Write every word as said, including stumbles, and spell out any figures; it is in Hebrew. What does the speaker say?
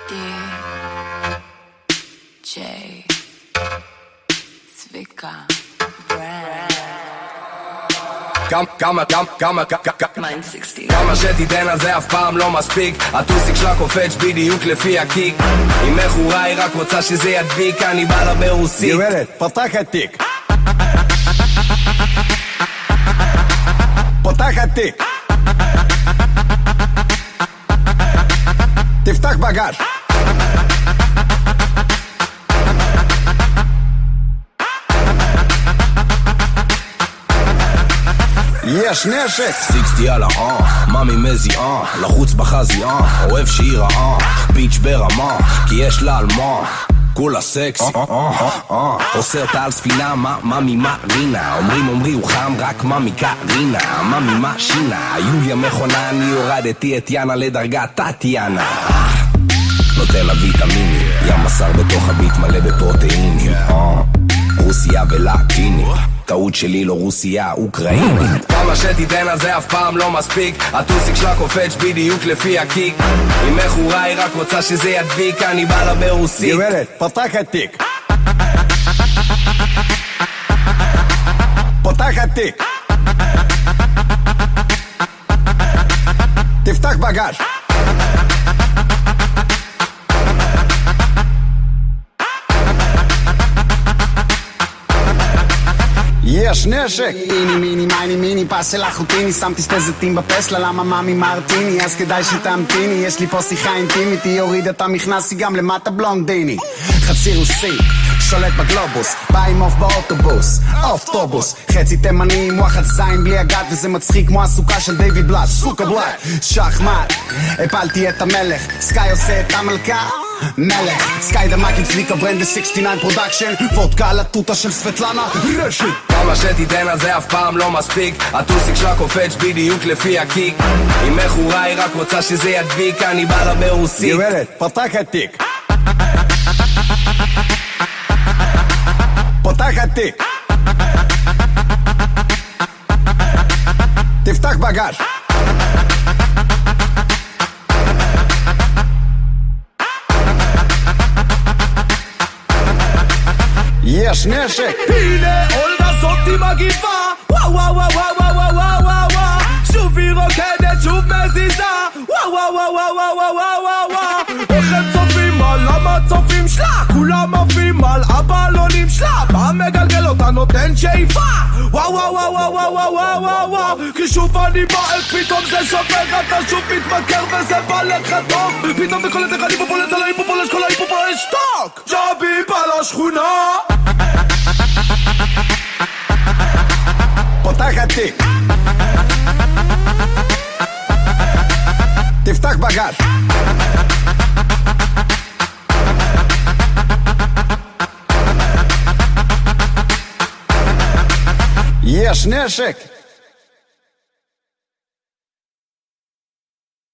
די-ג'יי צביקה ברנד כמה, כמה, כמה, כמה, כמה כמה שתיתן על זה אף פעם לא מספיק הטוסיק שלה קופץ בדיוק לפי הקיק אם מחורה היא רק רוצה שזה ידביק אני בא לה ברוסית גברת, פתח התיק פתח התיק תפתח בגש יש נשק סיקסטי על האן, ממי מזיעה לחוץ בחזייה, אוהב שהיא רעה ביץ' ברמה, כי יש לה על מה כולה סקסי עושה אותה על ספינה, ממי מרינה אומרים אומרי הוא חם, רק ממי קרינה ממי משינה, יוליה מכונה אני הורדתי את יאנה לדרגת טטיאנה נותן לה ויטמינים ים מסר בתוך הביט מלא בפרוטאינים רוסיה ולטיני טעות שלי לא רוסיה, אוקראינית כמה שתיתן על זה אף פעם לא מספיק הטוסיק שלה קופץ בדיוק לפי הקיק אם מחורה היא רק רוצה שזה ידביק אני בא לה ברוסית גברת, פתח התיק פתח התיק תפתח בגש יש נשק איני מיני מייני מיני פס של אחותיני שמתי שתי זיתים בפסלה למה מאמי מרטיני אז כדאי שתמתיני יש לי פה שיחה אינטימית היא הורידה את המכנס היא גם למטה בלונדיני חצי רוסי שולט בגלובוס בא עם אוף באוטובוס אופטובוס חצי תימני עם וואחד זין בלי הגת וזה מצחיק כמו הסוכה של דיוויד בלאט סוכה בלאט שחמט הפלתי את המלך סקאי עושה את המלכה מלך סקאי דמק עם צביקה ברנד ב-שישים ותשע פרודקשן וודקה על הטוטה של סבטלנה רשת כמה שתיתן על זה אף פעם לא מספיק הטוסיק שלה קופץ בדיוק לפי הקיק אם מחורה היא רק רוצה שזה ידביק אני בא לה ברוסית גברת, פתח התיק פתח התיק תפתח בגש יש נשק הנה אולדה זאתי מגיבה וואו וואו וואו וואו וואו וואו וואו שוב היא רוקדת שוב מזיזה וואו וואו וואו וואו וואו וואו וואו איך הם צופים על למה צופים שלה כולם עפים על הבלונים שלה פעם מגלגל אותה נותן שאיפה וואו וואו וואו וואו וואו וואו וואו וואו כי שוב אני בועט פתאום זה שובר אתה שוב מתמכר וזה בא לך טוב פתאום וקולט איך אני פופולט על ההיפופולש כל ההיפופולש שטוק ג'אבי בא לשכונה פתח התיק תפתח בגש יש נשק